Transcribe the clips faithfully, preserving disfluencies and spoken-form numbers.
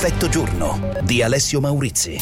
Perfetto giorno di Alessio Maurizi.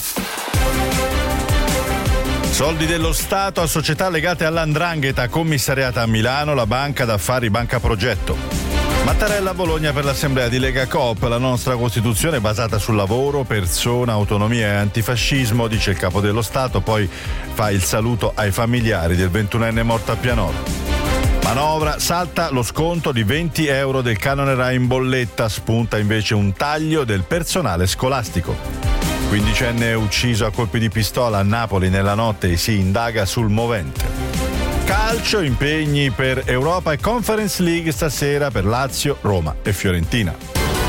Soldi dello Stato a società legate all'Andrangheta, commissariata a Milano la banca d'affari Banca Progetto. Mattarella a Bologna per l'assemblea di Lega Coop. La nostra Costituzione è basata sul lavoro, persona, autonomia e antifascismo, dice il capo dello Stato, poi fa il saluto ai familiari del ventunenne morto a Pianoro. Manovra, salta lo sconto di venti euro del canone Rai in bolletta, spunta invece un taglio del personale scolastico. Quindicenne ucciso a colpi di pistola a Napoli nella notte e si indaga sul movente. Calcio, impegni per Europa e Conference League stasera per Lazio, Roma e Fiorentina.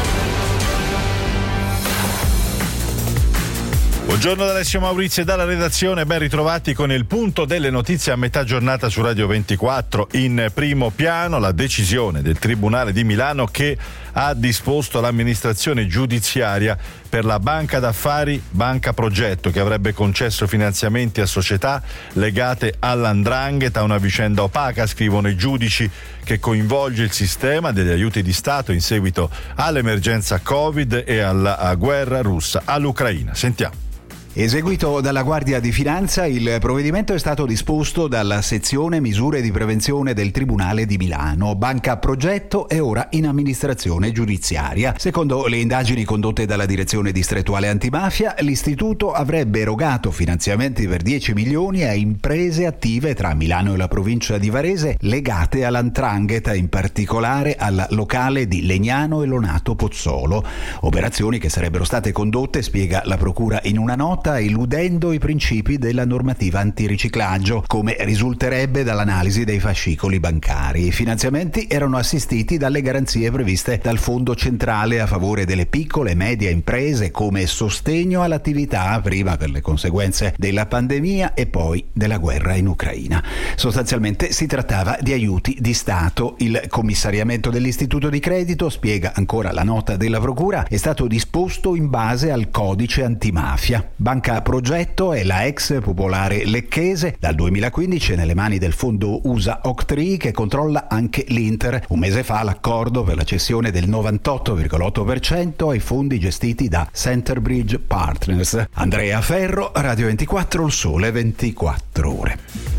Buongiorno da Alessio Maurizi e dalla redazione, ben ritrovati con il punto delle notizie a metà giornata su Radio ventiquattro. In primo piano la decisione del Tribunale di Milano che ha disposto l'amministrazione giudiziaria per la banca d'affari Banca Progetto, che avrebbe concesso finanziamenti a società legate all'Andrangheta, una vicenda opaca, scrivono i giudici, che coinvolge il sistema degli aiuti di Stato in seguito all'emergenza Covid e alla guerra russa all'Ucraina. Sentiamo. Eseguito dalla Guardia di Finanza, il provvedimento è stato disposto dalla sezione misure di prevenzione del Tribunale di Milano. Banca Progetto è ora in amministrazione giudiziaria. Secondo le indagini condotte dalla Direzione Distrettuale Antimafia, l'istituto avrebbe erogato finanziamenti per dieci milioni a imprese attive tra Milano e la provincia di Varese legate all'Andrangheta, in particolare al locale di Legnano e Lonato Pozzolo. Operazioni che sarebbero state condotte, spiega la Procura in una nota, eludendo i principi della normativa antiriciclaggio, come risulterebbe dall'analisi dei fascicoli bancari. I finanziamenti erano assistiti dalle garanzie previste dal Fondo Centrale a favore delle piccole e medie imprese come sostegno all'attività, prima per le conseguenze della pandemia e poi della guerra in Ucraina. Sostanzialmente si trattava di aiuti di Stato. Il commissariamento dell'istituto di credito, spiega ancora la nota della Procura, è stato disposto in base al codice antimafia. Banca Progetto è la ex Popolare Lecchese, dal duemilaquindici è nelle mani del fondo U S A Octree, che controlla anche l'Inter. Un mese fa l'accordo per la cessione del novantotto virgola otto per cento ai fondi gestiti da Centerbridge Partners. Andrea Ferro, Radio ventiquattro, il sole ventiquattro ore.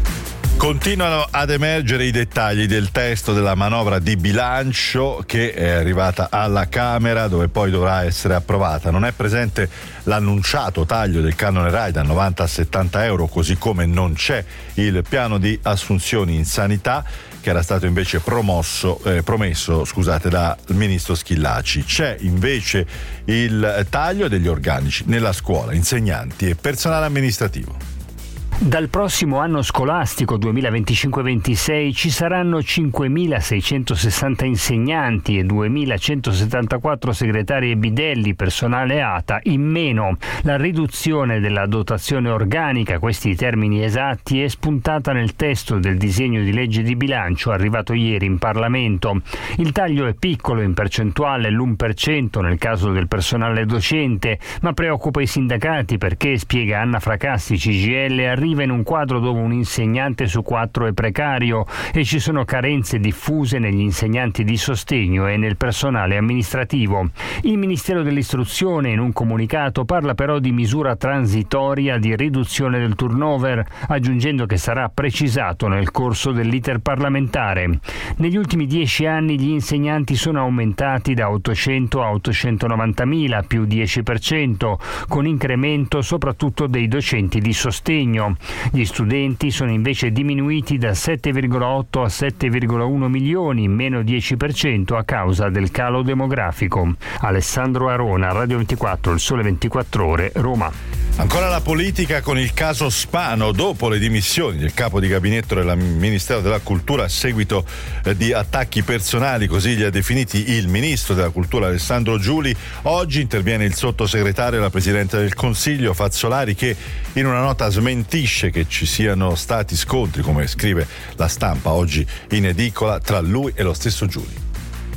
Continuano ad emergere i dettagli del testo della manovra di bilancio che è arrivata alla Camera, dove poi dovrà essere approvata. Non è presente l'annunciato taglio del canone Rai da novanta a settanta euro, così come non c'è il piano di assunzioni in sanità, che era stato invece promosso, eh, promesso scusate, dal ministro Schillaci. C'è invece il taglio degli organici nella scuola, insegnanti e personale amministrativo. Dal prossimo anno scolastico duemilaventicinque ventisei ci saranno cinquemilaseicentosessanta insegnanti e duemilacentosettantaquattro segretari e bidelli, personale A T A, in meno. La riduzione della dotazione organica, questi i termini esatti, è spuntata nel testo del disegno di legge di bilancio arrivato ieri in Parlamento. Il taglio è piccolo in percentuale, l'uno per cento nel caso del personale docente, ma preoccupa i sindacati perché, spiega Anna Fracassi, C G I L, arriva in un quadro dove un insegnante su quattro è precario e ci sono carenze diffuse negli insegnanti di sostegno e nel personale amministrativo. Il Ministero dell'Istruzione in un comunicato parla però di misura transitoria di riduzione del turnover, aggiungendo che sarà precisato nel corso dell'iter parlamentare. Negli ultimi dieci anni gli insegnanti sono aumentati da ottocento a ottocentonovantamila, più dieci per cento, con incremento soprattutto dei docenti di sostegno. Gli studenti sono invece diminuiti da sette virgola otto a sette virgola uno milioni, meno dieci per cento a causa del calo demografico. Alessandro Arona, Radio ventiquattro, il sole ventiquattro ore, Roma. Ancora la politica con il caso Spano. Dopo le dimissioni del capo di gabinetto del Ministero della Cultura a seguito eh, di attacchi personali, così li ha definiti il ministro della Cultura Alessandro Giuli, oggi interviene il sottosegretario alla Presidente del Consiglio Fazzolari, che in una nota smentisce che ci siano stati scontri, come scrive La Stampa oggi in edicola, tra lui e lo stesso Giuli.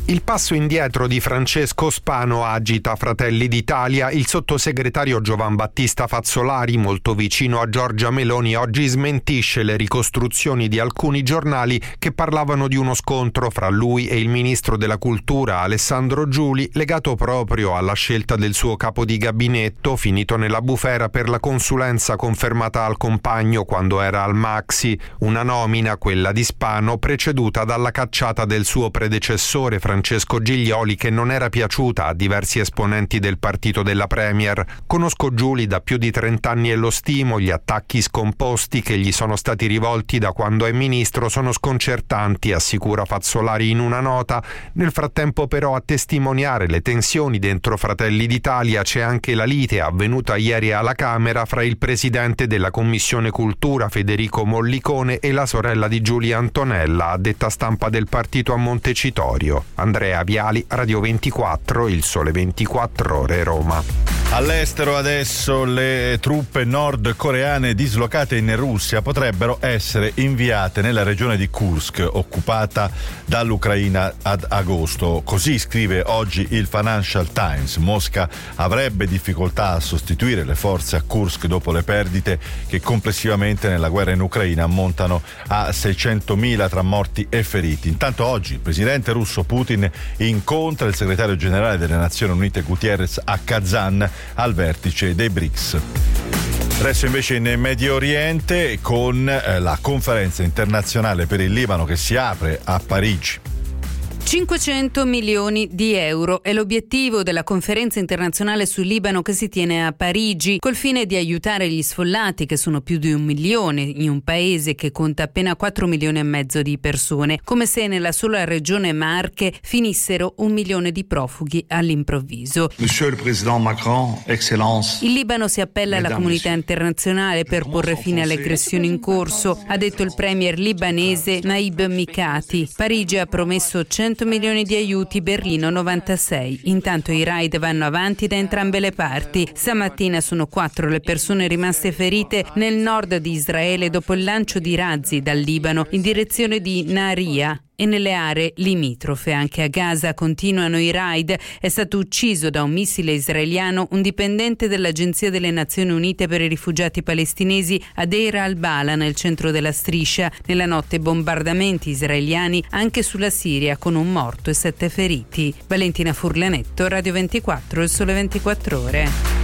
Il passo indietro di Francesco Spano agita Fratelli d'Italia. Il sottosegretario Giovan Battista Fazzolari, molto vicino a Giorgia Meloni, oggi smentisce le ricostruzioni di alcuni giornali che parlavano di uno scontro fra lui e il ministro della Cultura Alessandro Giuli, legato proprio alla scelta del suo capo di gabinetto, finito nella bufera per la consulenza confermata al compagno quando era al Maxi. Una nomina, quella di Spano, preceduta dalla cacciata del suo predecessore Francesco Francesco Giglioli, che non era piaciuta a diversi esponenti del partito della Premier. Conosco Giuli da più di trent'anni e lo stimo. Gli attacchi scomposti che gli sono stati rivolti da quando è ministro sono sconcertanti, assicura Fazzolari in una nota. Nel frattempo però a testimoniare le tensioni dentro Fratelli d'Italia c'è anche la lite avvenuta ieri alla Camera fra il presidente della Commissione Cultura Federico Mollicone e la sorella di Giulia Antonella, addetta stampa del partito a Montecitorio. Andrea Viali, Radio ventiquattro, Il Sole ventiquattro Ore, Roma. All'estero adesso le truppe nordcoreane dislocate in Russia potrebbero essere inviate nella regione di Kursk, occupata dall'Ucraina ad agosto. Così scrive oggi il Financial Times. Mosca avrebbe difficoltà a sostituire le forze a Kursk dopo le perdite che complessivamente nella guerra in Ucraina ammontano a seicentomila tra morti e feriti. Intanto oggi il presidente russo Putin incontra il segretario generale delle Nazioni Unite Guterres a Kazan al vertice dei BRICS. Adesso invece in Medio Oriente con eh, la conferenza internazionale per il Libano che si apre a Parigi. cinquecento milioni di euro è l'obiettivo della conferenza internazionale sul Libano che si tiene a Parigi, col fine di aiutare gli sfollati, che sono più di un milione in un paese che conta appena quattro milioni e mezzo di persone, come se nella sola regione Marche finissero un milione di profughi all'improvviso. Monsieur le Président Macron, Excellence. Il Libano si appella alla comunità internazionale per porre fine alle aggressioni in corso, ha detto il premier libanese Naib Mikati. Parigi ha promesso cento milioni di aiuti, Berlino novantasei. Intanto i raid vanno avanti da entrambe le parti. Stamattina sono quattro le persone rimaste ferite nel nord di Israele dopo il lancio di razzi dal Libano in direzione di Nahariya e nelle aree limitrofe. Anche a Gaza continuano i raid. È stato ucciso da un missile israeliano un dipendente dell'Agenzia delle Nazioni Unite per i rifugiati palestinesi a Deir al-Bala, nel centro della striscia. Nella notte bombardamenti israeliani anche sulla Siria, con un morto e sette feriti. Valentina Furlanetto, Radio ventiquattro, Il Sole ventiquattro Ore.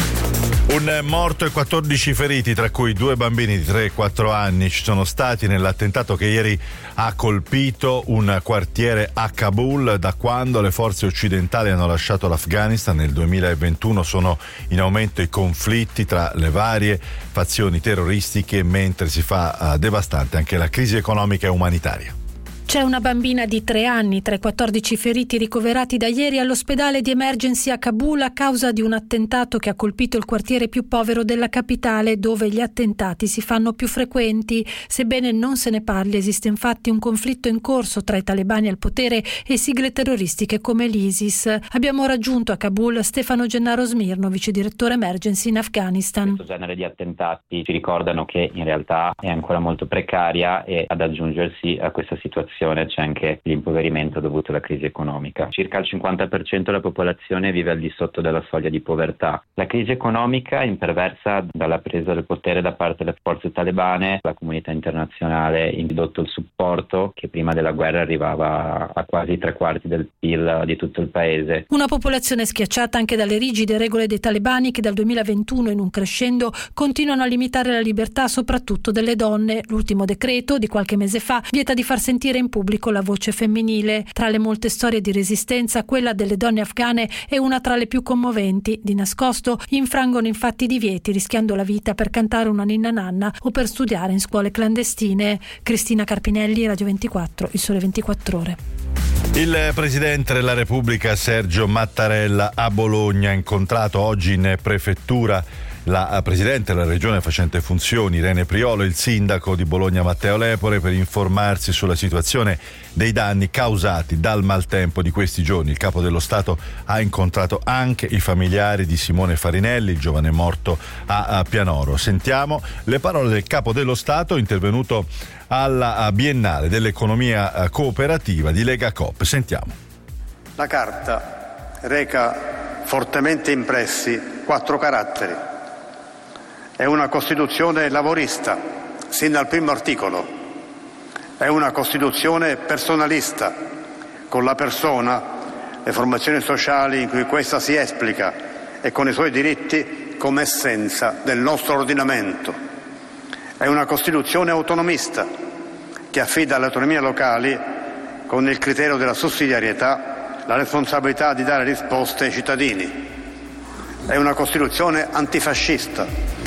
Un morto e quattordici feriti, tra cui due bambini di tre e quattro anni, ci sono stati nell'attentato che ieri ha colpito un quartiere a Kabul. Da quando le forze occidentali hanno lasciato l'Afghanistan nel duemilaventuno sono in aumento i conflitti tra le varie fazioni terroristiche, mentre si fa devastante anche la crisi economica e umanitaria. C'è una bambina di tre anni tra i quattordici feriti ricoverati da ieri all'ospedale di Emergency a Kabul a causa di un attentato che ha colpito il quartiere più povero della capitale, dove gli attentati si fanno più frequenti. Sebbene non se ne parli, esiste infatti un conflitto in corso tra i talebani al potere e sigle terroristiche come l'ISIS. Abbiamo raggiunto a Kabul Stefano Gennaro Smirno, vice direttore Emergency in Afghanistan. Questo genere di attentati ci ricordano che in realtà è ancora molto precaria, e ad aggiungersi a questa situazione c'è anche l'impoverimento dovuto alla crisi economica. Circa il cinquanta per cento della popolazione vive al di sotto della soglia di povertà. La crisi economica, imperversa dalla presa del potere da parte delle forze talebane, la comunità internazionale ha ridotto il supporto che prima della guerra arrivava a quasi tre quarti del P I L di tutto il paese. Una popolazione schiacciata anche dalle rigide regole dei talebani che dal duemilaventuno in un crescendo continuano a limitare la libertà soprattutto delle donne. L'ultimo decreto di qualche mese fa vieta di far sentire in pubblico la voce femminile. Tra le molte storie di resistenza, quella delle donne afghane è una tra le più commoventi. Di nascosto infrangono infatti i divieti, rischiando la vita per cantare una ninna nanna o per studiare in scuole clandestine. Cristina Carpinelli, Radio ventiquattro, Il Sole ventiquattro Ore. Il Presidente della Repubblica Sergio Mattarella a Bologna ha incontrato oggi in prefettura la Presidente della Regione facente funzioni Irene Priolo e il Sindaco di Bologna Matteo Lepore per informarsi sulla situazione dei danni causati dal maltempo di questi giorni. Il Capo dello Stato ha incontrato anche i familiari di Simone Farinelli, il giovane morto a Pianoro. Sentiamo le parole del Capo dello Stato intervenuto alla Biennale dell'Economia Cooperativa di Lega Coop. Sentiamo. La Carta reca fortemente impressi quattro caratteri. È una Costituzione lavorista, sin dal primo articolo. È una Costituzione personalista, con la persona, le formazioni sociali in cui questa si esplica e con i suoi diritti come essenza del nostro ordinamento. È una Costituzione autonomista che affida alle autonomie locali, con il criterio della sussidiarietà, la responsabilità di dare risposte ai cittadini. È una Costituzione antifascista.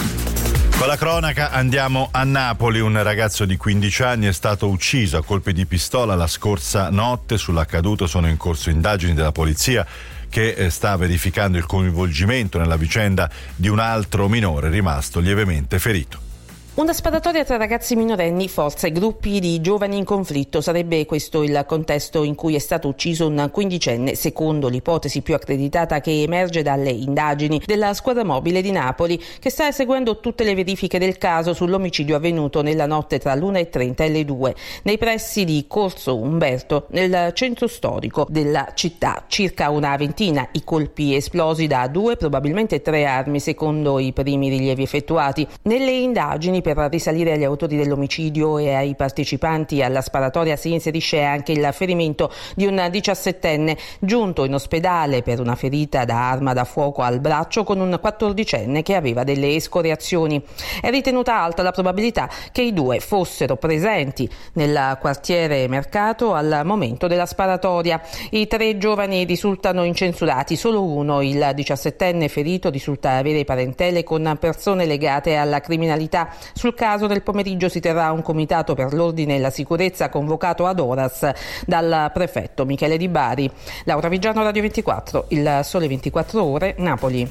Con la cronaca andiamo a Napoli. Un ragazzo di quindici anni è stato ucciso a colpi di pistola la scorsa notte. Sull'accaduto sono in corso indagini della polizia che sta verificando il coinvolgimento nella vicenda di un altro minore rimasto lievemente ferito. Una sparatoria tra ragazzi minorenni, forze e gruppi di giovani in conflitto. Sarebbe questo il contesto in cui è stato ucciso un quindicenne, secondo l'ipotesi più accreditata che emerge dalle indagini della squadra mobile di Napoli, che sta eseguendo tutte le verifiche del caso sull'omicidio avvenuto nella notte tra l'una e trenta e le due, nei pressi di Corso Umberto, nel centro storico della città. Circa una ventina i colpi esplosi da due, probabilmente tre armi, secondo i primi rilievi effettuati. Nelle indagini per risalire agli autori dell'omicidio e ai partecipanti alla sparatoria si inserisce anche il ferimento di un diciassettenne giunto in ospedale per una ferita da arma da fuoco al braccio con un quattordicenne che aveva delle escoriazioni. È ritenuta alta la probabilità che i due fossero presenti nel quartiere Mercato al momento della sparatoria. I tre giovani risultano incensurati, solo uno, il diciassettenne ferito, risulta avere parentele con persone legate alla criminalità. Sul caso nel pomeriggio si terrà un comitato per l'ordine e la sicurezza convocato ad horas dal prefetto Michele Di Bari. Laura Vigiano, Radio ventiquattro, Il Sole ventiquattro Ore, Napoli.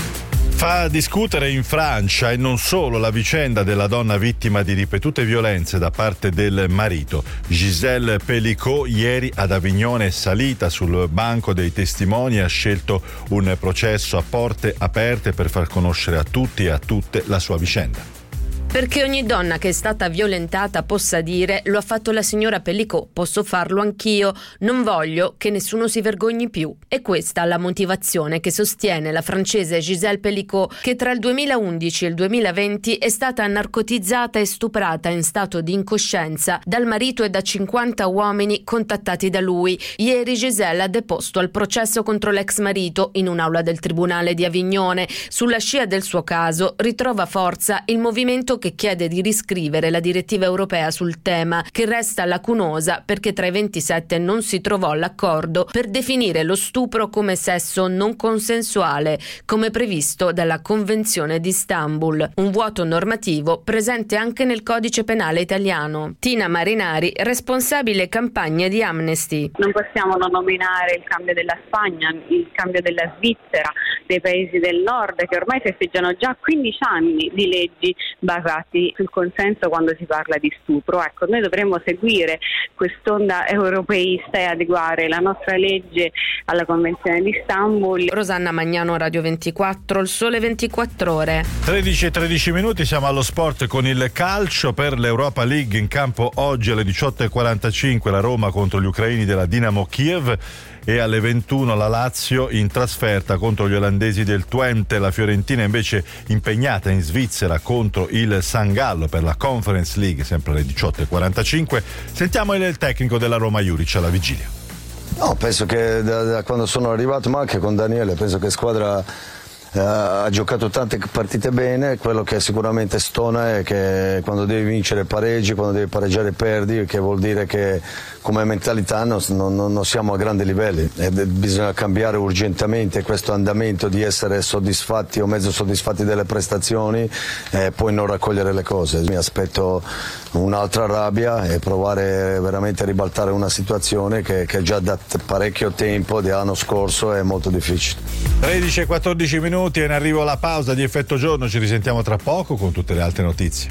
Fa discutere in Francia e non solo la vicenda della donna vittima di ripetute violenze da parte del marito. Gisèle Pelicot ieri ad Avignone è salita sul banco dei testimoni e ha scelto un processo a porte aperte per far conoscere a tutti e a tutte la sua vicenda. Perché ogni donna che è stata violentata possa dire: lo ha fatto la signora Pelicot, posso farlo anch'io, non voglio che nessuno si vergogni più. E questa la motivazione che sostiene la francese Gisèle Pelicot, che tra il duemilaundici e il duemilaventi è stata narcotizzata e stuprata in stato di incoscienza dal marito e da cinquanta uomini contattati da lui. Ieri Gisèle ha deposto al processo contro l'ex marito in un'aula del tribunale di Avignone. Sulla scia del suo caso ritrova forza il movimento che chiede di riscrivere la direttiva europea sul tema, che resta lacunosa perché tra i ventisette non si trovò l'accordo per definire lo stupro come sesso non consensuale, come previsto dalla Convenzione di Istanbul, un vuoto normativo presente anche nel codice penale italiano. Tina Marinari, responsabile campagna di Amnesty. Non possiamo non nominare il cambio della Spagna, il cambio della Svizzera, dei paesi del nord, che ormai festeggiano già quindici anni di leggi basate sul consenso quando si parla di stupro. Ecco, noi dovremmo seguire quest'onda europeista e adeguare la nostra legge alla Convenzione di Istanbul. Rosanna Magnano, Radio ventiquattro, Il Sole ventiquattro Ore. tredici e tredici minuti, siamo allo sport con il calcio. Per l'Europa League in campo oggi alle diciotto e quarantacinque la Roma contro gli ucraini della Dinamo Kiev e alle ventuno la Lazio in trasferta contro gli olandesi del Twente. La Fiorentina invece impegnata in Svizzera contro il San Gallo per la Conference League, sempre alle diciotto e quarantacinque. Sentiamo il tecnico della Roma Juric alla vigilia. No, penso che da, da quando sono arrivato, ma anche con Daniele, penso che squadra eh, ha giocato tante partite bene. Quello che sicuramente stona è che quando devi vincere pareggi, quando devi pareggiare perdi, che vuol dire che come mentalità non, non, non siamo a grandi livelli e bisogna cambiare urgentemente questo andamento di essere soddisfatti o mezzo soddisfatti delle prestazioni e poi non raccogliere le cose. Mi aspetto un'altra rabbia e provare veramente a ribaltare una situazione che, che già da parecchio tempo, dell'anno scorso, è molto difficile. tredici e quattordici minuti e in arrivo la pausa di Effetto Giorno, ci risentiamo tra poco con tutte le altre notizie.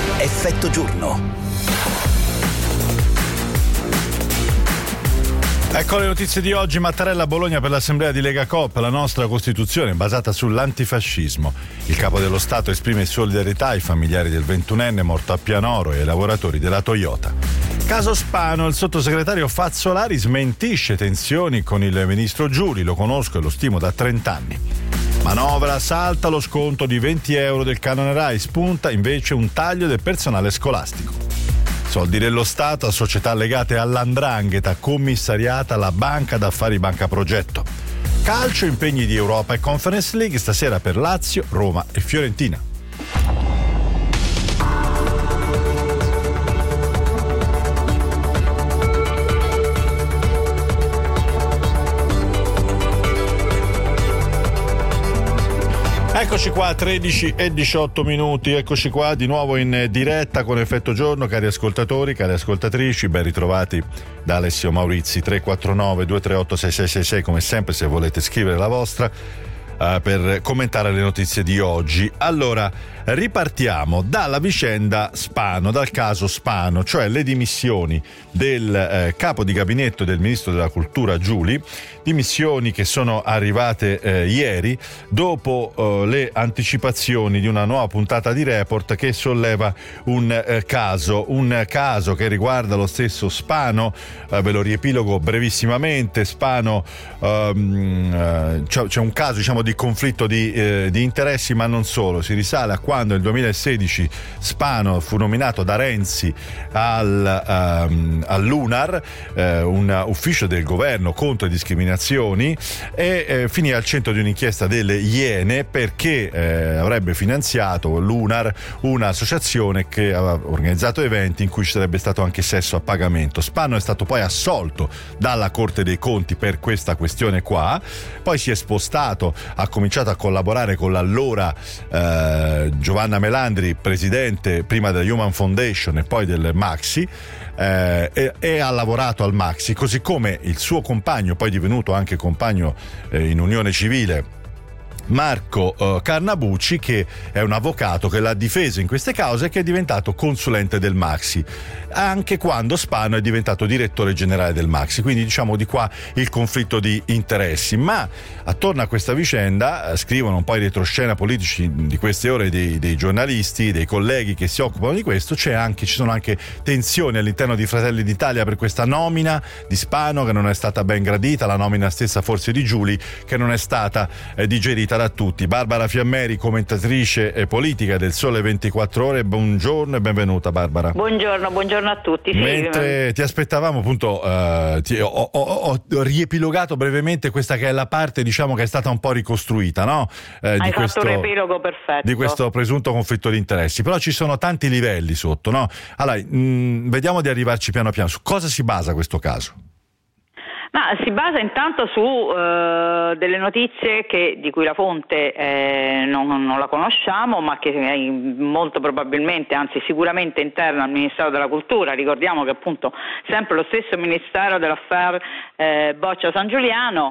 Effetto Giorno. Ecco le notizie di oggi. Mattarella a Bologna per l'assemblea di Lega Coop. La nostra Costituzione è basata sull'antifascismo. Il capo dello Stato esprime solidarietà ai familiari del ventunenne morto a Pianoro e ai lavoratori della Toyota. Caso Spano, il sottosegretario Fazzolari smentisce tensioni con il ministro Giuli. Lo conosco e lo stimo da trent'anni. Manovra, salta lo sconto di venti euro del canone Rai, spunta invece un taglio del personale scolastico. Soldi dello Stato a società legate all'andrangheta, commissariata la Banca d'Affari Banca Progetto. Calcio, impegni di Europa e Conference League stasera per Lazio, Roma e Fiorentina. Eccoci qua, tredici e diciotto minuti, eccoci qua di nuovo in diretta con Effetto Giorno, cari ascoltatori, cari ascoltatrici, ben ritrovati da Alessio Maurizi. Tre quattro nove due tre otto sei sei sei sei, come sempre se volete scrivere la vostra uh, per commentare le notizie di oggi. Allora, ripartiamo dalla vicenda Spano, dal caso Spano, cioè le dimissioni del eh, capo di gabinetto del ministro della cultura Giuli, dimissioni che sono arrivate eh, ieri dopo eh, le anticipazioni di una nuova puntata di Report che solleva un eh, caso, un caso che riguarda lo stesso Spano. Eh, ve lo riepilogo brevissimamente. Spano, ehm, eh, c'è, c'è un caso diciamo di conflitto di, eh, di interessi, ma non solo, si risale a quando nel duemilasedici Spano fu nominato da Renzi al, um, all'UNAR, eh, un ufficio del governo contro le discriminazioni, e eh, finì al centro di un'inchiesta delle Iene perché eh, avrebbe finanziato l'UNAR un'associazione che aveva organizzato eventi in cui ci sarebbe stato anche sesso a pagamento. Spano è stato poi assolto dalla Corte dei Conti per questa questione qua, poi si è spostato, ha cominciato a collaborare con l'allora eh, Giovanna Melandri, presidente prima della Human Foundation e poi del Maxi, eh, e, e ha lavorato al Maxi, così come il suo compagno, poi divenuto anche compagno eh, in unione civile, Marco uh, Carnabucci, che è un avvocato che l'ha difeso in queste cause e che è diventato consulente del Maxi anche quando Spano è diventato direttore generale del Maxi, quindi diciamo di qua il conflitto di interessi. Ma attorno a questa vicenda uh, scrivono un po' i retroscena politici di queste ore dei, dei giornalisti, dei colleghi che si occupano di questo. C'è anche, ci sono anche tensioni all'interno di Fratelli d'Italia per questa nomina di Spano che non è stata ben gradita, la nomina stessa forse di Giuli che non è stata eh, digerita da tutti. Barbara Fiammeri, commentatrice e politica del Sole ventiquattro Ore, buongiorno e benvenuta Barbara. Buongiorno, buongiorno a tutti. Sì. Mentre ti aspettavamo appunto, uh, ti, ho, ho, ho riepilogato brevemente questa che è la parte diciamo che è stata un po' ricostruita, no? Eh, Hai di fatto questo, un riepilogo perfetto. Di questo presunto conflitto di interessi, però ci sono tanti livelli sotto, no? Allora, mh, vediamo di arrivarci piano piano. Su cosa si basa questo caso? Ma si basa intanto su uh, delle notizie che, di cui la fonte eh, non, non la conosciamo, ma che è molto probabilmente, anzi sicuramente interna al Ministero della Cultura. Ricordiamo che appunto sempre lo stesso Ministero dell'Affair eh, Boccia San Giuliano,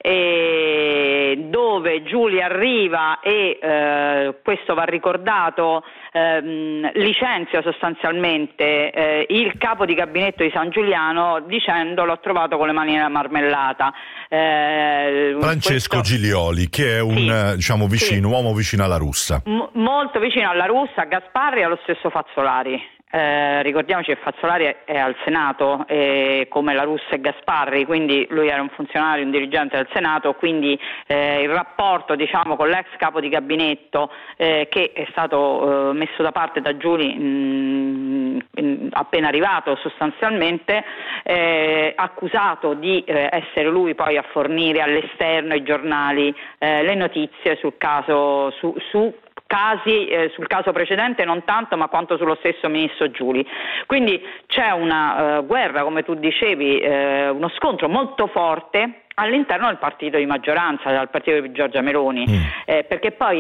e dove Giuli arriva e eh, questo va ricordato, ehm, licenzia sostanzialmente eh, il capo di gabinetto di San Giuliano dicendo l'ho trovato con le mani nella marmellata. Eh, Francesco questo... Giglioli, che è un sì, diciamo vicino, sì. uomo vicino alla Russa. M- molto vicino alla Russa, a Gasparri e allo stesso Fazzolari. Eh, ricordiamoci che Fazzolari è, è al Senato eh, come la Russa e Gasparri, quindi lui era un funzionario, un dirigente del Senato, quindi eh, il rapporto diciamo con l'ex capo di gabinetto eh, che è stato eh, messo da parte da Giuli mh, mh, appena arrivato sostanzialmente, eh, accusato di eh, essere lui poi a fornire all'esterno ai giornali eh, le notizie sul caso su, su casi eh, sul caso precedente non tanto ma quanto sullo stesso ministro Giuli. Quindi c'è una uh, guerra, come tu dicevi, eh, uno scontro molto forte all'interno del partito di maggioranza, dal partito di Giorgia Meloni, mm. eh, perché poi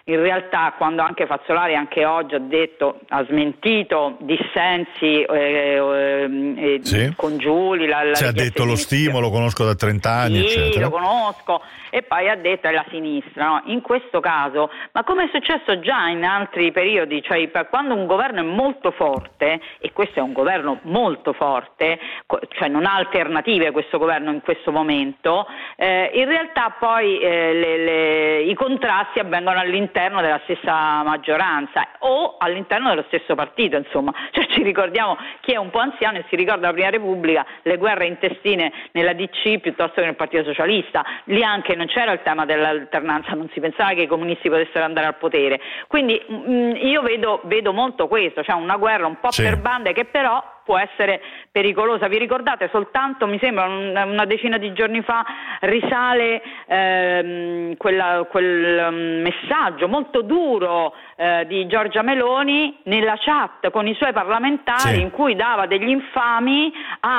in realtà quando anche Fazzolari anche oggi ha detto, ha smentito dissensi eh, eh, sì. con Giuli, la, la cioè, ha detto lo stimo, lo conosco da trent'anni, sì, eccetera. Lo conosco, e poi ha detto è la sinistra, no? In questo caso, ma come è successo già in altri periodi, cioè quando un governo è molto forte, e questo è un governo molto forte, cioè non ha alternative questo governo in questo momento, eh, in realtà poi eh, le, le, i contrasti avvengono all'interno della stessa maggioranza o all'interno dello stesso partito, insomma, cioè ci ricordiamo, chi è un po' anziano e si ricorda la Prima Repubblica, le guerre intestine nella D C piuttosto che nel Partito Socialista, lì anche non c'era il tema dell'alternanza, non si pensava che i comunisti potessero andare al potere, quindi mh, io vedo, vedo molto questo, cioè una guerra un po' sì. per bande che però può essere pericolosa. Vi ricordate soltanto, mi sembra una decina di giorni fa, risale ehm, quella, quel messaggio molto duro eh, di Giorgia Meloni nella chat con i suoi parlamentari, sì. in cui dava degli infami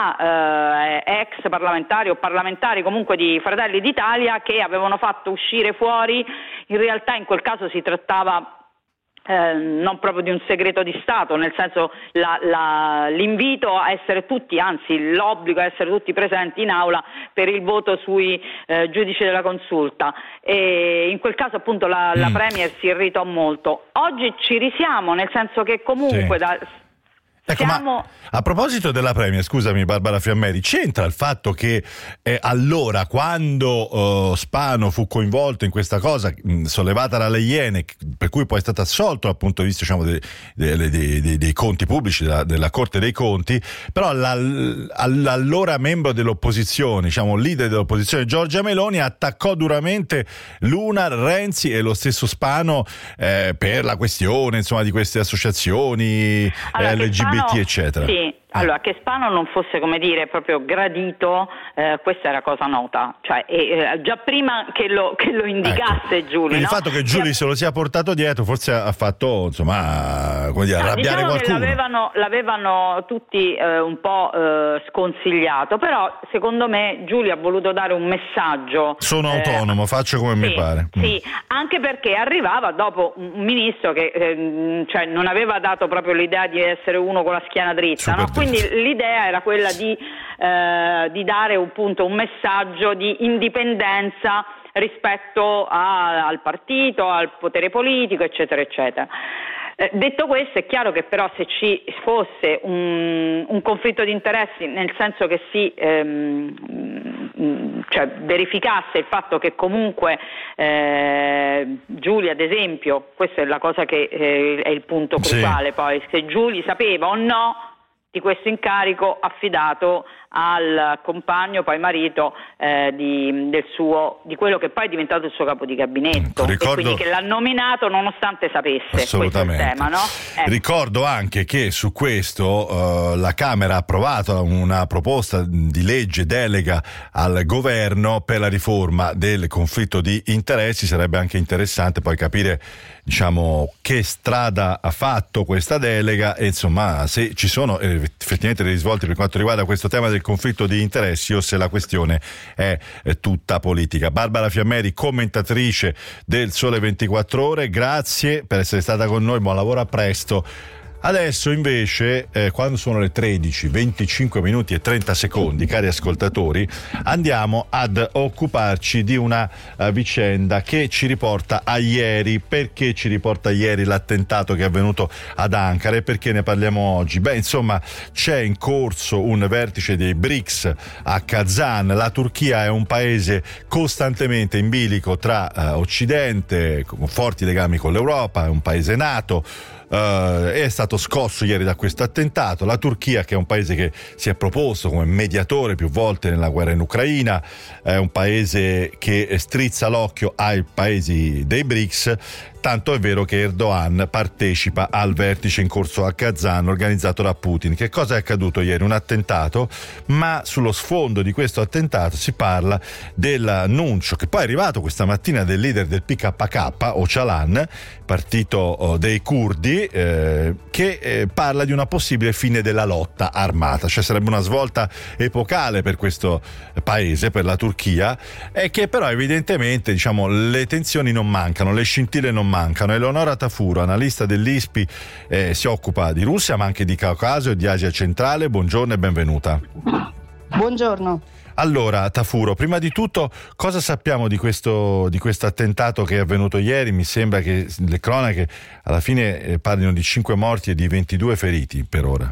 a eh, ex parlamentari o parlamentari comunque di Fratelli d'Italia che avevano fatto uscire fuori, in realtà in quel caso si trattava Eh, non proprio di un segreto di Stato, nel senso la, la, l'invito a essere tutti, anzi l'obbligo a essere tutti presenti in aula per il voto sui eh, giudici della consulta, e in quel caso appunto la, mm. la Premier si irritò molto. Oggi ci risiamo, nel senso che comunque sì. da Ecco, Siamo... ma a proposito della Premier, scusami Barbara Fiammeri, c'entra il fatto che eh, allora quando uh, Spano fu coinvolto in questa cosa mh, sollevata dalle Iene, per cui poi è stato assolto dal punto di vista, diciamo, dei, dei, dei, dei, dei conti pubblici, della, della Corte dei Conti, però l'allora membro dell'opposizione, diciamo leader dell'opposizione Giorgia Meloni, attaccò duramente l'una, Renzi e lo stesso Spano eh, per la questione, insomma, di queste associazioni allora, eh, L G B T Spano, eccetera. Sì, allora che Spano non fosse, come dire, proprio gradito, eh, questa era cosa nota, cioè eh, già prima che lo, che lo indicasse ecco. Giulio. Quindi no? il fatto che Giulio se lo sia portato dietro forse ha fatto, insomma, come dire, no, arrabbiare diciamo qualcuno. Che l'avevano, l'avevano tutti eh, un po' eh, sconsigliato, però secondo me Giulio ha voluto dare un messaggio. Sono eh, autonomo, faccio come sì, mi pare. Sì, mm. anche perché arrivava dopo un ministro che eh, cioè non aveva dato proprio l'idea di essere uno con la schiena dritta, no? Quindi l'idea era quella di, eh, di dare un punto, un messaggio di indipendenza rispetto a, al partito, al potere politico, eccetera, eccetera. Eh, detto questo, è chiaro che però se ci fosse un, un conflitto di interessi, nel senso che si ehm, cioè verificasse il fatto che comunque eh, Giulia, ad esempio, questa è la cosa che eh, è il punto cruciale, sì. Poi se Giulia sapeva o no di questo incarico affidato al compagno, poi marito eh, di, del suo, di quello che poi è diventato il suo capo di gabinetto, ricordo, e quindi che l'ha nominato nonostante sapesse assolutamente questo tema, no? Ecco. Ricordo anche che su questo uh, la Camera ha approvato una proposta di legge delega al governo per la riforma del conflitto di interessi. Sarebbe anche interessante poi capire, diciamo, che strada ha fatto questa delega e insomma se ci sono eh, effettivamente dei risvolti per quanto riguarda questo tema del conflitto di interessi o se la questione è, è tutta politica. Barbara Fiammeri, commentatrice del Sole ventiquattro Ore, grazie per essere stata con noi, buon lavoro, a presto. Adesso invece, eh, quando sono le tredici, venticinque minuti e trenta secondi, cari ascoltatori, andiamo ad occuparci di una uh, vicenda che ci riporta a ieri. Perché ci riporta a ieri l'attentato che è avvenuto ad Ankara e perché ne parliamo oggi? Beh, insomma, c'è in corso un vertice dei BRICS a Kazan. La Turchia è un paese costantemente in bilico tra uh, Occidente, con forti legami con l'Europa, è un paese NATO. Uh, è stato scosso ieri da questo attentato. La Turchia, che è un paese che si è proposto come mediatore più volte nella guerra in Ucraina, è un paese che strizza l'occhio ai paesi dei BRICS, tanto è vero che Erdogan partecipa al vertice in corso a Kazan organizzato da Putin. Che cosa è accaduto ieri? Un attentato, ma sullo sfondo di questo attentato si parla dell'annuncio che poi è arrivato questa mattina del leader del P K K, Öcalan, partito dei curdi, eh, che eh, parla di una possibile fine della lotta armata, cioè sarebbe una svolta epocale per questo paese, per la Turchia, e che però evidentemente, diciamo, le tensioni non mancano, le scintille non non mancano. Eleonora Tafuro, analista dell'I S P I, eh, si occupa di Russia ma anche di Caucaso e di Asia centrale. Buongiorno e benvenuta. Buongiorno. Allora, Tafuro, prima di tutto cosa sappiamo di questo di questo attentato che è avvenuto ieri? Mi sembra che le cronache alla fine eh, parlino di cinque morti e di ventidue feriti per ora.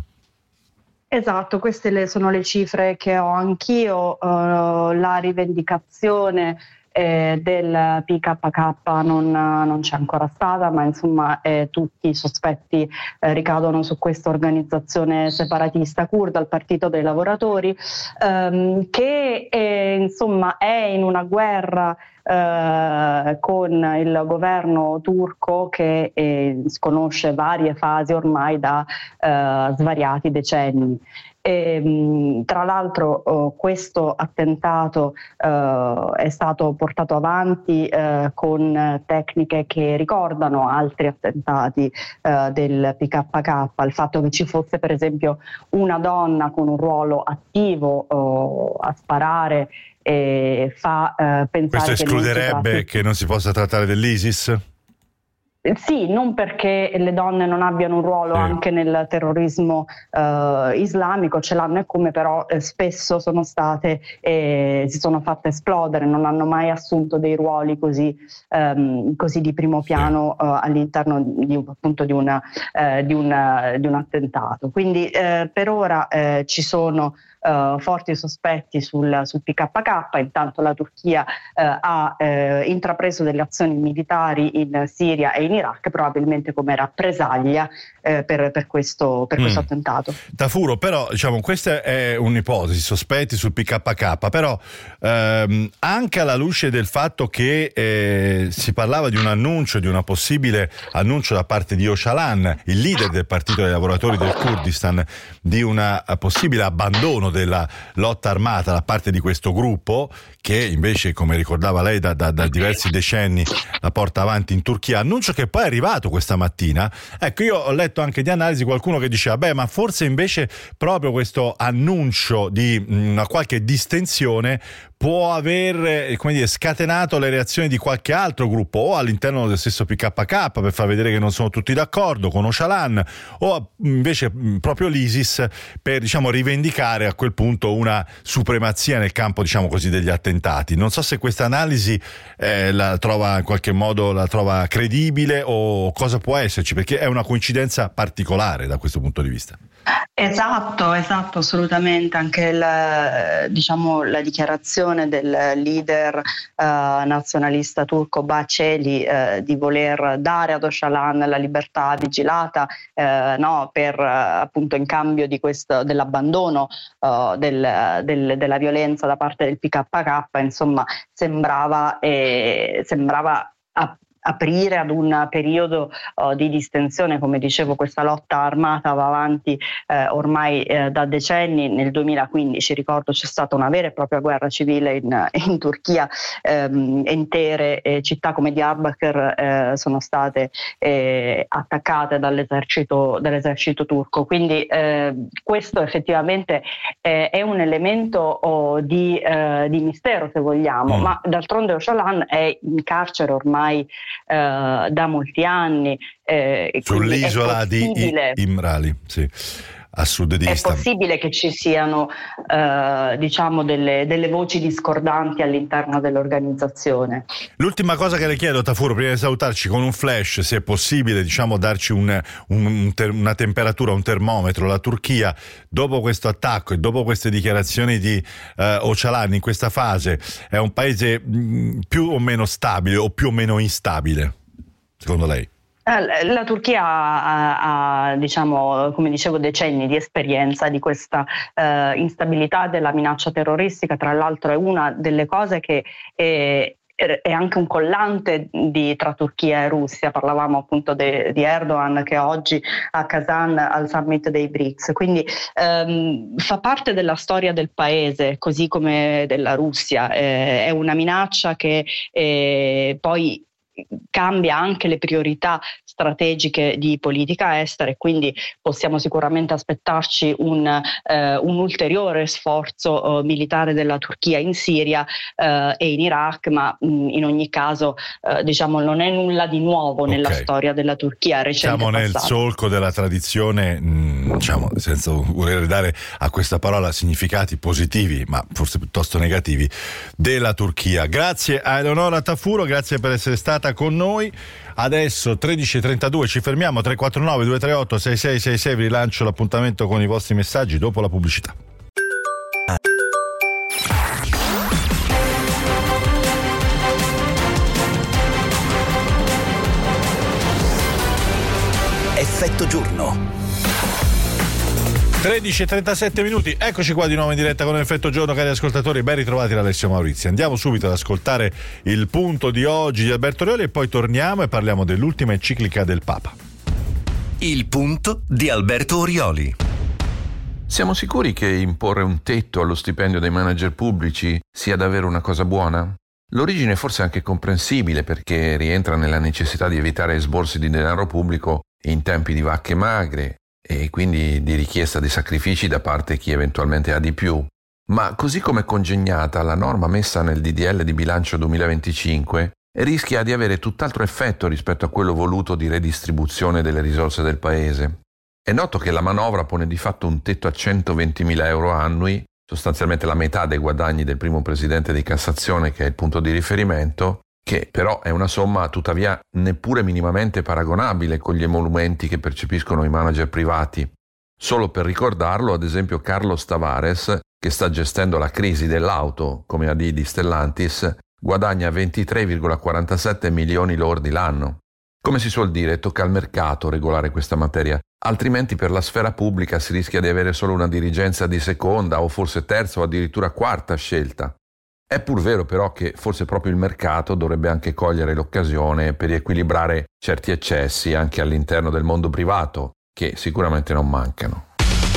Esatto, queste le, sono le cifre che ho anch'io. Uh, la rivendicazione eh, del P K K non, non c'è ancora stata, ma insomma eh, tutti i sospetti eh, ricadono su questa organizzazione separatista curda, il Partito dei Lavoratori, ehm, che eh, insomma è in una guerra Uh, con il governo turco che eh, sconosce varie fasi ormai da uh, svariati decenni. E, mh, tra l'altro uh, questo attentato uh, è stato portato avanti uh, con tecniche che ricordano altri attentati uh, del P K K, il fatto che ci fosse per esempio una donna con un ruolo attivo uh, a sparare e fa uh, pensare. Questo escluderebbe che, non che non si possa trattare dell'ISIS? Sì, non perché le donne non abbiano un ruolo sì. anche nel terrorismo uh, islamico, ce l'hanno e come, però eh, spesso sono state eh, si sono fatte esplodere, non hanno mai assunto dei ruoli così, um, così di primo piano uh, all'interno di, appunto di, una, uh, di, una, di un attentato. Quindi uh, per ora uh, ci sono Uh, forti sospetti sul, sul P K K. Intanto la Turchia uh, ha uh, intrapreso delle azioni militari in Siria e in Iraq, probabilmente come rappresaglia uh, per, per, questo, per mm. questo attentato. Tafuro, però diciamo questa è un'ipotesi, sospetti sul P K K, però ehm, anche alla luce del fatto che eh, si parlava di un annuncio, di una possibile annuncio da parte di Öcalan, il leader del Partito dei Lavoratori del Kurdistan, di un possibile abbandono della lotta armata da parte di questo gruppo, che invece, come ricordava lei, da, da, da diversi decenni la porta avanti in Turchia, annuncio che poi è arrivato questa mattina. Ecco, io ho letto anche di analisi qualcuno che diceva beh, ma forse invece proprio questo annuncio di una qualche distensione può aver, come dire, scatenato le reazioni di qualche altro gruppo, o all'interno del stesso P K K, per far vedere che non sono tutti d'accordo con Öcalan, o invece proprio l'ISIS per, diciamo, rivendicare a quel punto una supremazia nel campo, diciamo così, degli attentati. Non so se questa analisi eh, la trova in qualche modo la trova credibile, o cosa può esserci, perché è una coincidenza particolare da questo punto di vista. Esatto, esatto, assolutamente. Anche la, diciamo, la dichiarazione del leader uh, nazionalista turco Bahçeli uh, di voler dare ad Öcalan la libertà vigilata uh, no, per uh, appunto in cambio di questo, dell'abbandono uh, del, del, della violenza da parte del P K K, insomma, sembrava, eh, sembrava a, aprire ad un periodo uh, di distensione. Come dicevo, questa lotta armata va avanti eh, ormai eh, da decenni. Nel duemilaquindici, ricordo, c'è stata una vera e propria guerra civile in, in Turchia, ehm, intere eh, città come Diyarbakir eh, sono state eh, attaccate dall'esercito, dall'esercito turco, quindi eh, questo effettivamente eh, è un elemento oh, di, eh, di mistero, se vogliamo, mm. ma d'altronde Öcalan è in carcere ormai Uh, da molti anni eh, sull'isola di Imrali, sì, a sud di è Istanbul. È possibile che ci siano uh, diciamo delle, delle voci discordanti all'interno dell'organizzazione. L'ultima cosa che le chiedo, Tafuro, prima di salutarci, con un flash, se è possibile, diciamo, darci un, un, un ter- una temperatura, un termometro. La Turchia, dopo questo attacco e dopo queste dichiarazioni di uh, Öcalan, in questa fase è un paese mh, più o meno stabile o più o meno instabile, secondo lei? La Turchia ha, ha, diciamo, come dicevo, decenni di esperienza di questa uh, instabilità della minaccia terroristica. Tra l'altro è una delle cose che è, è anche un collante di, tra Turchia e Russia. Parlavamo appunto de, di Erdogan, che oggi a Kazan al summit dei B R I C S, quindi um, fa parte della storia del paese, così come della Russia. Eh, è una minaccia che eh, poi cambia anche le priorità strategiche di politica estera, e quindi possiamo sicuramente aspettarci un, eh, un ulteriore sforzo eh, militare della Turchia in Siria eh, e in Iraq, ma mh, in ogni caso eh, diciamo non è nulla di nuovo nella okay. storia della Turchia recente. Siamo nel passato. solco della tradizione, mh, diciamo, senza voler dare a questa parola significati positivi, ma forse piuttosto negativi, della Turchia. Grazie a Eleonora Tafuro, grazie per essere stata con noi. Adesso tredici e trentadue ci fermiamo, tre quattro nove due tre otto sei sei sei sei, vi rilancio l'appuntamento con i vostri messaggi dopo la pubblicità. Effetto giorno. tredici e trentasette minuti, eccoci qua di nuovo in diretta con Effetto Giorno, cari ascoltatori, ben ritrovati da Alessio Maurizi. Andiamo subito ad ascoltare il punto di oggi di Alberto Rioli e poi torniamo e parliamo dell'ultima enciclica del Papa. Il punto di Alberto Rioli. Siamo sicuri che imporre un tetto allo stipendio dei manager pubblici sia davvero una cosa buona? L'origine è forse anche comprensibile, perché rientra nella necessità di evitare esborsi di denaro pubblico in tempi di vacche magre e quindi di richiesta di sacrifici da parte di chi eventualmente ha di più. Ma così come è congegnata, la norma messa nel D D L di bilancio duemilaventicinque rischia di avere tutt'altro effetto rispetto a quello voluto di redistribuzione delle risorse del Paese. È noto che la manovra pone di fatto un tetto a centoventimila euro annui, sostanzialmente la metà dei guadagni del primo presidente di Cassazione, che è il punto di riferimento, che però è una somma tuttavia neppure minimamente paragonabile con gli emolumenti che percepiscono i manager privati. Solo per ricordarlo, ad esempio Carlos Tavares, che sta gestendo la crisi dell'auto come A D di Stellantis, guadagna ventitré virgola quarantasette milioni lordi l'anno. Come si suol dire, tocca al mercato regolare questa materia, altrimenti per la sfera pubblica si rischia di avere solo una dirigenza di seconda o forse terza o addirittura quarta scelta. È pur vero però che forse proprio il mercato dovrebbe anche cogliere l'occasione per riequilibrare certi eccessi anche all'interno del mondo privato, che sicuramente non mancano.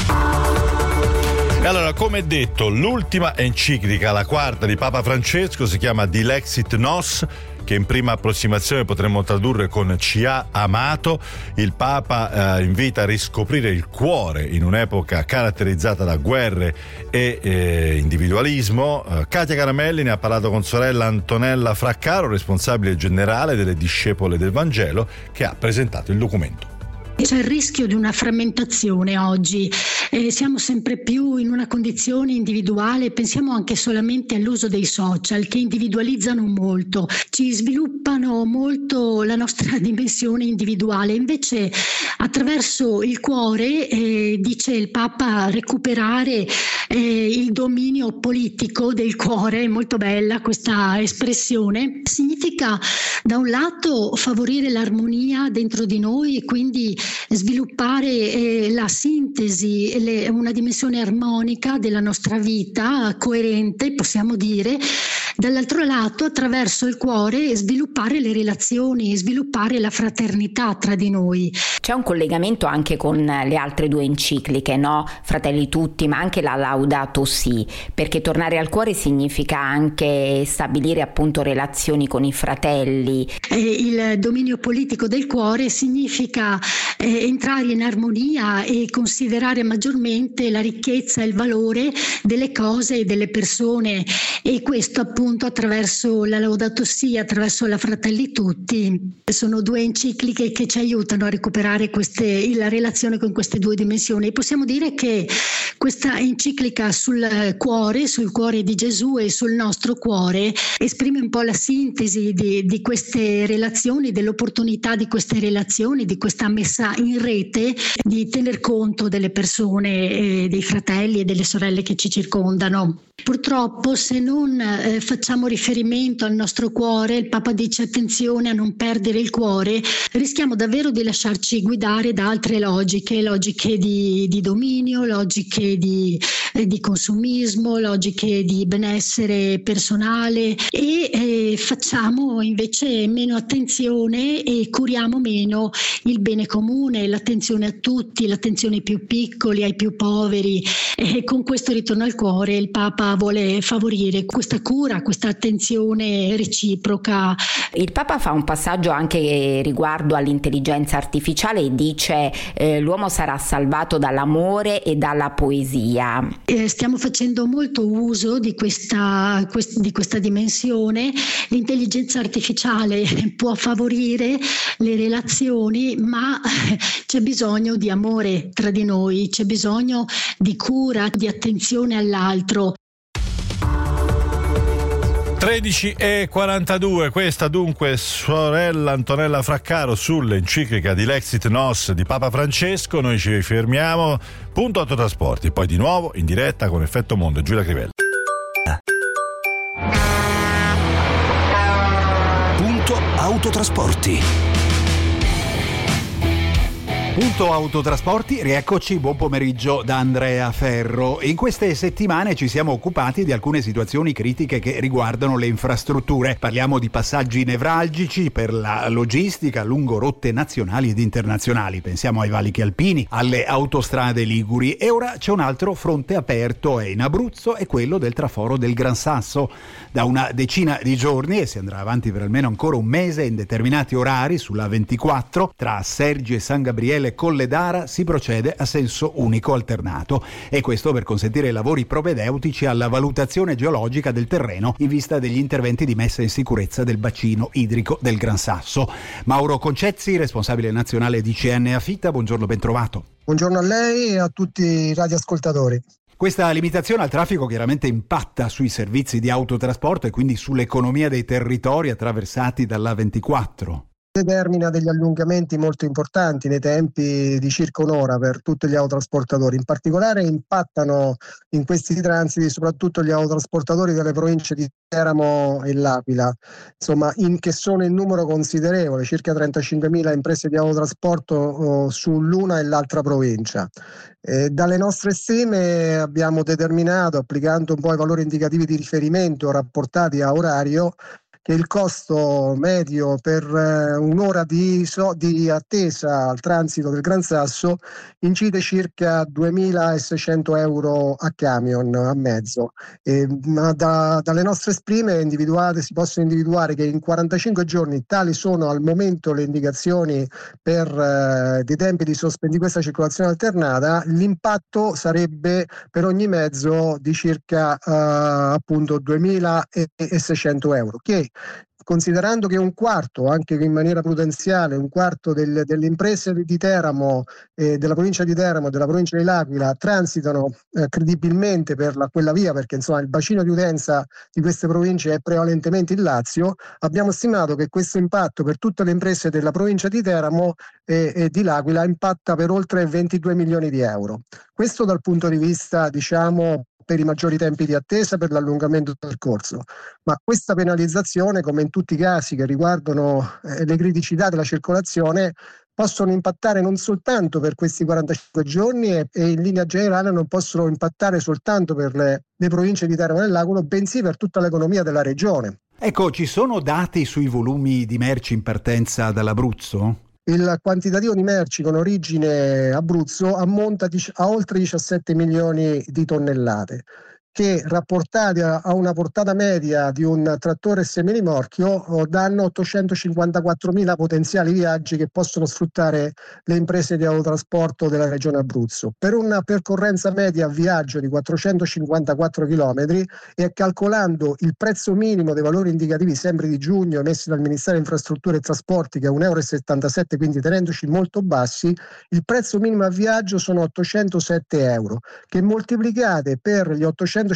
E allora, come detto, l'ultima enciclica, la quarta di Papa Francesco, si chiama Dilexit Nos, che in prima approssimazione potremmo tradurre con ci ha amato. Il Papa eh, invita a riscoprire il cuore in un'epoca caratterizzata da guerre e eh, individualismo. Eh, Katia Caramelli ne ha parlato con sorella Antonella Fraccaro, responsabile generale delle discepole del Vangelo, che ha presentato il documento. C'è il rischio di una frammentazione oggi, eh, siamo sempre più in una condizione individuale, pensiamo anche solamente all'uso dei social che individualizzano molto, ci sviluppano molto la nostra dimensione individuale, invece attraverso il cuore, eh, dice il Papa, recuperare eh, il dominio politico del cuore, è molto bella questa espressione, significa da un lato favorire l'armonia dentro di noi e quindi sviluppare eh, la sintesi, le, una dimensione armonica della nostra vita, coerente possiamo dire, dall'altro lato attraverso il cuore sviluppare le relazioni, sviluppare la fraternità tra di noi. C'è un collegamento anche con le altre due encicliche, no? Fratelli Tutti, ma anche la Laudato Si, perché tornare al cuore significa anche stabilire appunto relazioni con i fratelli. E il dominio politico del cuore significa eh, entrare in armonia e considerare maggiormente la ricchezza e il valore delle cose e delle persone, e questo appunto attraverso la Laudato Si, attraverso la Fratelli Tutti. Sono due encicliche che ci aiutano a recuperare queste, la relazione con queste due dimensioni. Possiamo dire che questa enciclica sul cuore, sul cuore di Gesù e sul nostro cuore, esprime un po' la sintesi di, di queste relazioni, dell'opportunità di queste relazioni, di questa messa in rete, di tener conto delle persone, eh, dei fratelli e delle sorelle che ci circondano. Purtroppo, se non eh, facciamo riferimento al nostro cuore, il Papa dice attenzione a non perdere il cuore, rischiamo davvero di lasciarci guidare da altre logiche, logiche di, di dominio, logiche di, eh, di consumismo, logiche di benessere personale, e eh, facciamo invece meno attenzione e curiamo meno il bene comune, l'attenzione a tutti, l'attenzione ai più piccoli, ai più poveri, e con questo ritorno al cuore il Papa vuole favorire questa cura, questa attenzione reciproca. Il Papa fa un passaggio anche riguardo all'intelligenza artificiale e dice eh, l'uomo sarà salvato dall'amore e dalla poesia. Eh, stiamo facendo molto uso di questa, quest- di questa dimensione. L'intelligenza artificiale può favorire le relazioni, ma c'è bisogno di amore tra di noi, c'è bisogno di cura, di attenzione all'altro. tredici e quarantadue, questa dunque sorella Antonella Fraccaro sull'enciclica di Lexit Nos di Papa Francesco. Noi ci fermiamo, punto autotrasporti, poi di nuovo in diretta con Effetto Mondo e Giulia Crivella. Punto autotrasporti. Punto autotrasporti, rieccoci, buon pomeriggio da Andrea Ferro. In queste settimane ci siamo occupati di alcune situazioni critiche che riguardano le infrastrutture. Parliamo di passaggi nevralgici per la logistica lungo rotte nazionali ed internazionali. Pensiamo ai valichi alpini, alle autostrade liguri. E ora c'è un altro fronte aperto, è in Abruzzo, è quello del traforo del Gran Sasso. Da una decina di giorni, e si andrà avanti per almeno ancora un mese in determinati orari, sulla ventiquattro, tra Sergi e San Gabriele Colledara si procede a senso unico alternato, e questo per consentire lavori propedeutici alla valutazione geologica del terreno in vista degli interventi di messa in sicurezza del bacino idrico del Gran Sasso. Mauro Concezzi, responsabile nazionale di C N Affitta, buongiorno, ben trovato. Buongiorno a lei e a tutti i radioascoltatori. Questa limitazione al traffico chiaramente impatta sui servizi di autotrasporto e quindi sull'economia dei territori attraversati dalla ventiquattro. Determina degli allungamenti molto importanti nei tempi di circa un'ora per tutti gli autotrasportatori. In particolare impattano in questi transiti soprattutto gli autotrasportatori delle province di Teramo e L'Aquila, insomma, in, che sono in numero considerevole, circa trentacinquemila imprese di autotrasporto oh, sull'una e l'altra provincia. Eh, dalle nostre stime abbiamo determinato, applicando un po' i valori indicativi di riferimento rapportati a orario, che il costo medio per eh, un'ora di, so, di attesa al transito del Gran Sasso incide circa duemilaseicento euro a camion, a mezzo. E, ma da, dalle nostre stime individuate si possono individuare che in quarantacinque giorni, tali sono al momento le indicazioni per eh, dei tempi di, sospen- di questa circolazione alternata, l'impatto sarebbe per ogni mezzo di circa eh, appunto duemilaseicento euro, che considerando che un quarto, anche in maniera prudenziale, un quarto del, delle imprese di Teramo, eh, della provincia di Teramo e della provincia di L'Aquila transitano eh, credibilmente per la, quella via, perché insomma il bacino di utenza di queste province è prevalentemente il Lazio, abbiamo stimato che questo impatto per tutte le imprese della provincia di Teramo e, e di L'Aquila impatta per oltre ventidue milioni di euro. Questo dal punto di vista, diciamo, per i maggiori tempi di attesa, per l'allungamento del percorso. Ma questa penalizzazione, come in tutti i casi che riguardano eh, le criticità della circolazione, possono impattare non soltanto per questi quarantacinque giorni e, e in linea generale non possono impattare soltanto per le, le province di Teramo e L'Aquila, bensì per tutta l'economia della regione. Ecco, ci sono dati sui volumi di merci in partenza dall'Abruzzo? Il quantitativo di merci con origine Abruzzo ammonta a oltre diciassette milioni di tonnellate, che rapportati a una portata media di un trattore semirimorchio danno ottocentocinquantaquattromila potenziali viaggi che possono sfruttare le imprese di autotrasporto della regione Abruzzo. Per una percorrenza media a viaggio di quattrocentocinquantaquattro chilometri e calcolando il prezzo minimo dei valori indicativi sempre di giugno emessi dal Ministero delle Infrastrutture e Trasporti, che è un euro e settantasette, quindi tenendoci molto bassi, il prezzo minimo a viaggio sono ottocentosette euro, che moltiplicate per gli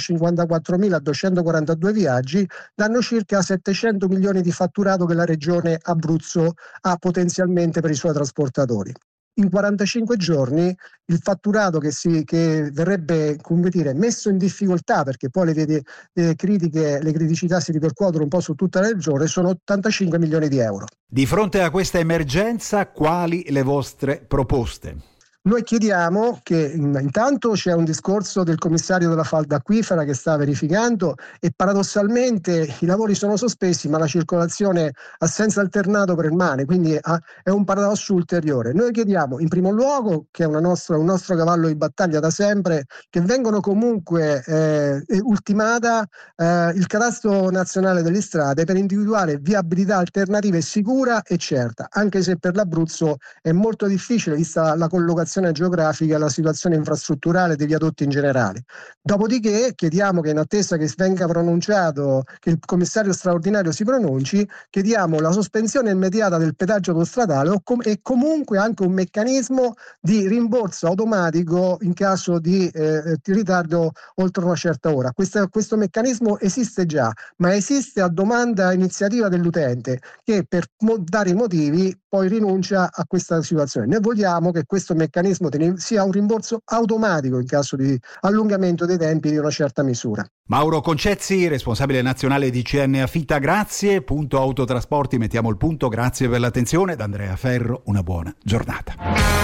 ottocentocinquantaquattromiladuecentoquarantadue viaggi danno circa settecento milioni di fatturato che la regione Abruzzo ha potenzialmente per i suoi trasportatori. In quarantacinque giorni il fatturato che, si, che verrebbe, come dire, messo in difficoltà, perché poi le, le critiche, le criticità si ripercuotono un po' su tutta la regione, sono ottantacinque milioni di euro. Di fronte a questa emergenza, quali le vostre proposte? Noi chiediamo che intanto c'è un discorso del commissario della falda acquifera che sta verificando e paradossalmente i lavori sono sospesi ma la circolazione ha senso alternato permane, quindi è un paradosso ulteriore. Noi chiediamo in primo luogo, che è una nostra, un nostro cavallo di battaglia da sempre, che vengano comunque eh, ultimata eh, il cadastro nazionale delle strade per individuare viabilità alternativa e sicura e certa, anche se per l'Abruzzo è molto difficile vista la collocazione geografica e la situazione infrastrutturale dei viadotti in generale. Dopodiché chiediamo che in attesa che venga pronunciato, che il commissario straordinario si pronunci, chiediamo la sospensione immediata del pedaggio autostradale o com- e comunque anche un meccanismo di rimborso automatico in caso di, eh, di ritardo oltre una certa ora. Questo, questo meccanismo esiste già, ma esiste a domanda e iniziativa dell'utente che per mo- vari motivi poi rinuncia a questa situazione. Noi vogliamo che questo meccanismo sia un rimborso automatico in caso di allungamento dei tempi di una certa misura. Mauro Concezzi, responsabile nazionale di C N A Fita, grazie. Punto Autotrasporti, mettiamo il punto, grazie per l'attenzione. Da Andrea Ferro, una buona giornata.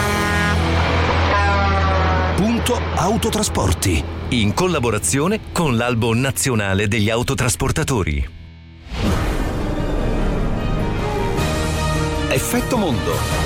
Punto Autotrasporti, in collaborazione con l'Albo Nazionale degli Autotrasportatori. Effetto Mondo.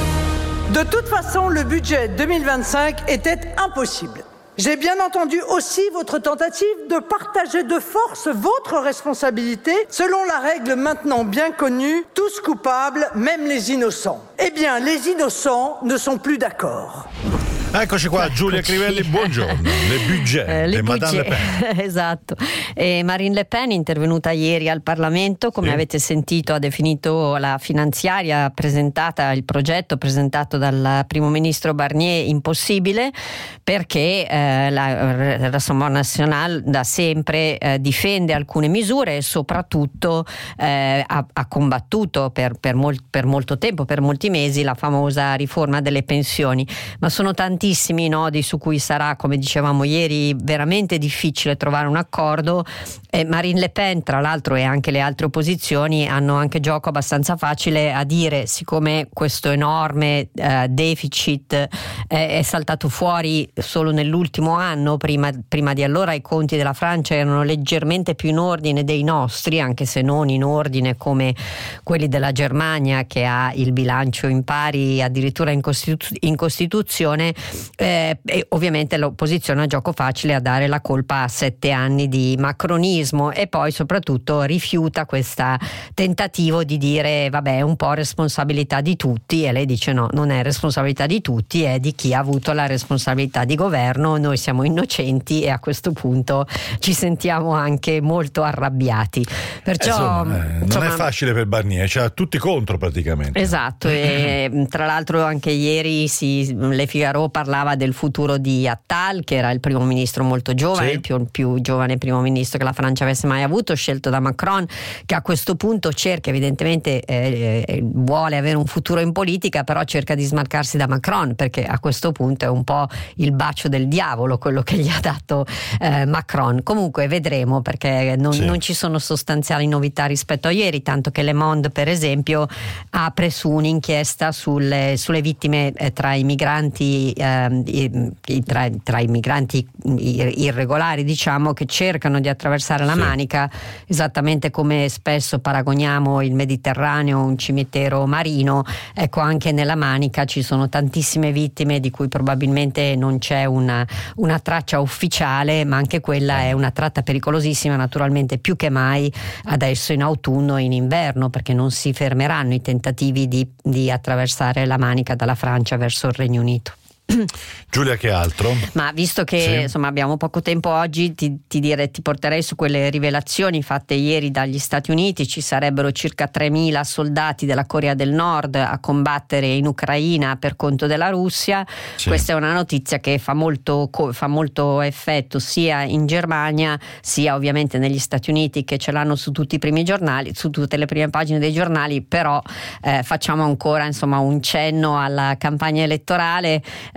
De toute façon, le budget deux mille vingt-cinq était impossible. J'ai bien entendu aussi votre tentative de partager de force votre responsabilité selon la règle maintenant bien connue, tous coupables, même les innocents. Eh bien, les innocents ne sont plus d'accord. Eccoci qua, Giulia Crivelli, buongiorno. Le budget, eh, le le Madame Le Pen. Esatto. E Marine Le Pen, intervenuta ieri al Parlamento, come sì. avete sentito, ha definito la finanziaria presentata, il progetto presentato dal primo ministro Barnier impossibile, perché eh, la Rassemblement National da sempre eh, difende alcune misure e soprattutto eh, ha, ha combattuto per, per, mol, per molto tempo, per molti mesi, la famosa riforma delle pensioni. Ma sono tanti tantissimi nodi su cui sarà, come dicevamo ieri, veramente difficile trovare un accordo. Eh, Marine Le Pen, tra l'altro, e anche le altre opposizioni hanno anche gioco abbastanza facile a dire, siccome questo enorme eh, deficit eh, è saltato fuori solo nell'ultimo anno, prima, prima di allora i conti della Francia erano leggermente più in ordine dei nostri, anche se non in ordine come quelli della Germania, che ha il bilancio in pari addirittura in, Costitu- in Costituzione. Eh, e ovviamente l'opposizione ha gioco facile a dare la colpa a sette anni di macronismo e poi soprattutto rifiuta questo tentativo di dire vabbè, è un po' responsabilità di tutti, e lei dice no, non è responsabilità di tutti, è di chi ha avuto la responsabilità di governo, noi siamo innocenti e a questo punto ci sentiamo anche molto arrabbiati. Perciò eh, insomma, eh, non insomma, è facile per Barnier, cioè tutti contro praticamente. Esatto, e tra l'altro anche ieri si, Le Figaro parlava del futuro di Attal, che era il primo ministro molto giovane, sì. il più, più giovane primo ministro che la Francia avesse mai avuto, scelto da Macron, che a questo punto cerca evidentemente eh, vuole avere un futuro in politica, però cerca di smarcarsi da Macron, perché a questo punto è un po' il bacio del diavolo quello che gli ha dato eh, Macron. Comunque vedremo, perché non, sì. non ci sono sostanziali novità rispetto a ieri, tanto che Le Monde per esempio apre su un'inchiesta sulle, sulle vittime eh, tra i migranti eh, tra, tra i migranti irregolari, diciamo, che cercano di attraversare la sì. Manica, esattamente come spesso paragoniamo il Mediterraneo a un cimitero marino. Ecco, anche nella Manica ci sono tantissime vittime di cui probabilmente non c'è una, una traccia ufficiale, ma anche quella è una tratta pericolosissima, naturalmente più che mai adesso in autunno e in inverno, perché non si fermeranno i tentativi di, di attraversare la Manica dalla Francia verso il Regno Unito. Giulia, che altro? Ma visto che sì. insomma abbiamo poco tempo oggi, ti, ti, dire, ti porterei su quelle rivelazioni fatte ieri dagli Stati Uniti. Ci sarebbero circa tremila soldati della Corea del Nord a combattere in Ucraina per conto della Russia. Sì. Questa è una notizia che fa molto, fa molto effetto sia in Germania sia ovviamente negli Stati Uniti, che ce l'hanno su tutti i primi giornali, su tutte le prime pagine dei giornali. Però eh, facciamo ancora insomma un cenno alla campagna elettorale.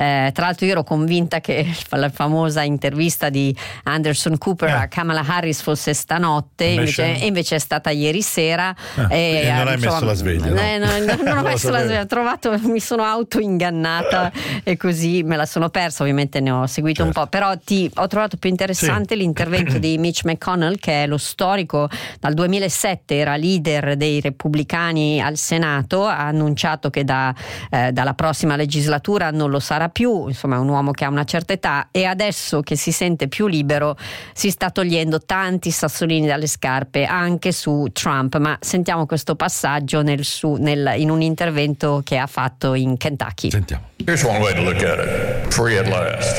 Eh, tra l'altro io ero convinta che la famosa intervista di Anderson Cooper eh. a Kamala Harris fosse stanotte, invece, invece, invece è stata ieri sera. Eh, e, non hai insomma, messo la sveglia, no? eh, no, no, non ho messo la sveglia, ho trovato, mi sono auto-ingannata e così me la sono persa. Ovviamente ne ho seguito certo. un po', però ti, ho trovato più interessante sì. l'intervento di Mitch McConnell, che è lo storico, dal duemilasette era leader dei repubblicani al Senato, ha annunciato che da, eh, dalla prossima legislatura non lo sarà più, insomma è un uomo che ha una certa età e adesso che si sente più libero si sta togliendo tanti sassolini dalle scarpe anche su Trump. Ma sentiamo questo passaggio nel su, nel, in un intervento che ha fatto in Kentucky. Sentiamo. Here's one way to look at it. Free at last.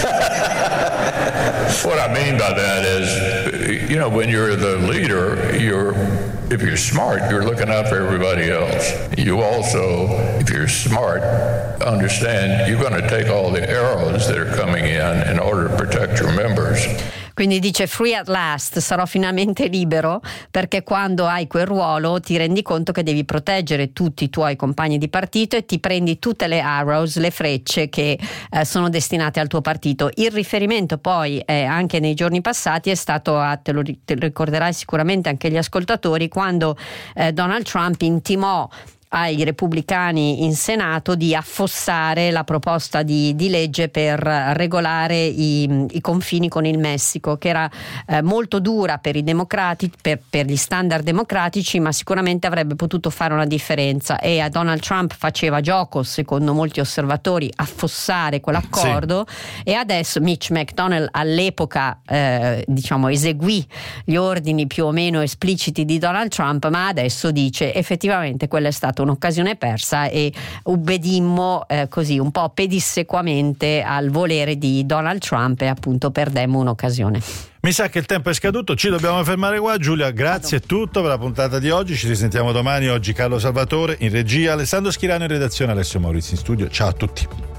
What I mean by that is, you know, when you're the leader, you're if you're smart, you're looking out for everybody else. You also, if you're smart, understand you're going to take all the arrows that are coming in in order to protect your members. Quindi dice free at last, sarò finalmente libero, perché quando hai quel ruolo ti rendi conto che devi proteggere tutti i tuoi compagni di partito e ti prendi tutte le arrows, le frecce che eh, sono destinate al tuo partito. Il riferimento poi eh, anche nei giorni passati è stato a, te lo, te lo ricorderai sicuramente anche gli ascoltatori, quando eh, Donald Trump intimò ai repubblicani in Senato di affossare la proposta di, di legge per regolare i, i confini con il Messico, che era eh, molto dura per i democratici, per, per gli standard democratici, ma sicuramente avrebbe potuto fare una differenza, e a Donald Trump faceva gioco, secondo molti osservatori, affossare quell'accordo. Sì. E adesso Mitch McConnell all'epoca eh, diciamo eseguì gli ordini più o meno espliciti di Donald Trump, ma adesso dice effettivamente quella è stata un'occasione persa e ubbidimmo eh, così un po' pedissequamente al volere di Donald Trump e appunto perdemmo un'occasione. Mi sa che il tempo è scaduto, ci dobbiamo fermare qua. Giulia, grazie, è tutto per la puntata di oggi, ci risentiamo domani. Oggi Carlo Salvatore in regia, Alessandro Schirano in redazione, Alessio Maurizio in studio. Ciao a tutti.